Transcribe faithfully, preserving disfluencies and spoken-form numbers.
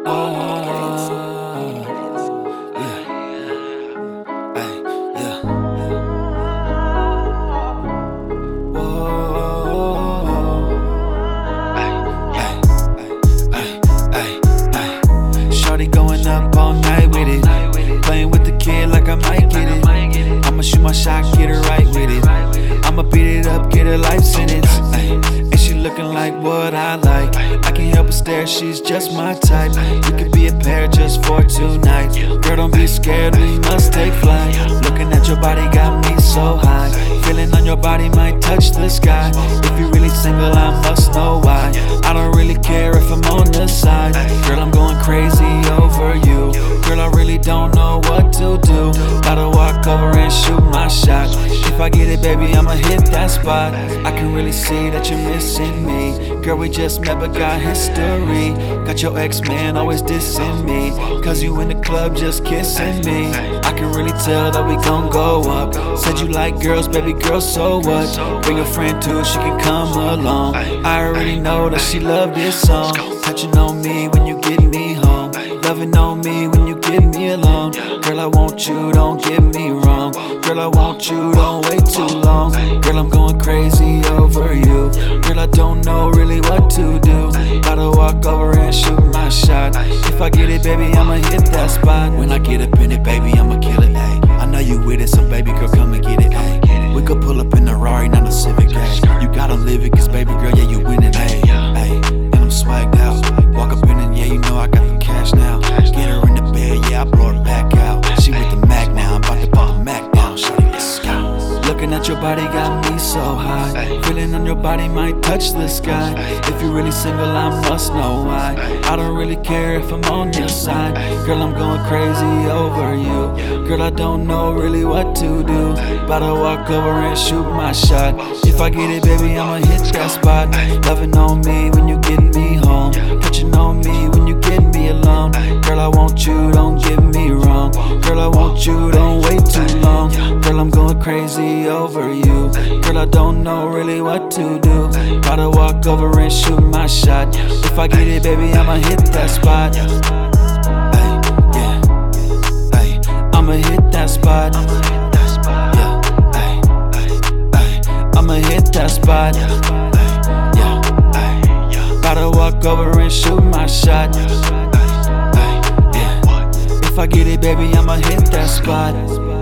Shorty going up all night with it, playing with the kid like I might get it. I'ma shoot my shot, get her right with it. I'ma beat it up, get her life sentence. Ay, and she looking like what I like. I can't help but stare, she's just my type. We could be a pair just for tonight. Girl, don't be scared, we must take flight. Looking at your body got me so high. Feeling on your body might touch the sky. If you're really single, I must know why. I don't really care if I'm on the side. Girl, I'm going crazy over you. Girl, I really don't know what to do. Gotta walk over and shoot my shot. If I get it, baby, I'ma hit that spot. I can really see that you're missing me. Girl, we just met but got history. Got your ex-man always dissing me, cause you in the club just kissing me. I can really tell that we gon' go up. Said you like girls, baby girl, so what? Bring a friend too, she can come along. I already know that she love this song. Touching on me when you get me home, loving on me when you get me alone. Girl, I want you, don't get me wrong. Girl, I want you, don't wait too long. Girl, I'm going crazy over you. Girl, I don't know really what to do. Gotta walk over and shoot my shot. If I get it, baby, I'ma hit that spot. When I get up in it, baby, I'ma kill it, ayy. I know you with it, so baby girl, come and get it, ayy. We could pull up in the Rari, not a Civic, ayy. You gotta live it, cause baby girl, yeah, you winning, ayy, ayy. And I'm swagged out. Walk up in and yeah, you know I got the cash now. Get her in the bed, yeah, I blow her back out. She with the Mac now, I'm about to pop the Mac down. Shorty, let's go. Looking at your body got me so high. Feeling on your body might touch the sky. If you're really single, I must know why. I don't really care if I'm on your side. Girl, I'm going crazy over you. Girl, I don't know really what to do. About to walk over and shoot my shot. If I get it, baby, I'ma hit that spot. Loving on me when you get me home, touching on me when you get me alone. Girl, I want you, don't get me wrong. Girl, I want you, don't wait too long. Girl, I'm going crazy over you. Girl, I don't know really what to do. Gotta walk over and shoot my shot. If I get it, baby, I'ma hit that spot. Ay, yeah, ay, I'ma hit that spot. Yeah, ay, ay, I'ma hit that spot. Yeah, ay, gotta walk over and shoot my shot. Ay, yeah, if I get it, baby, I'ma hit that spot.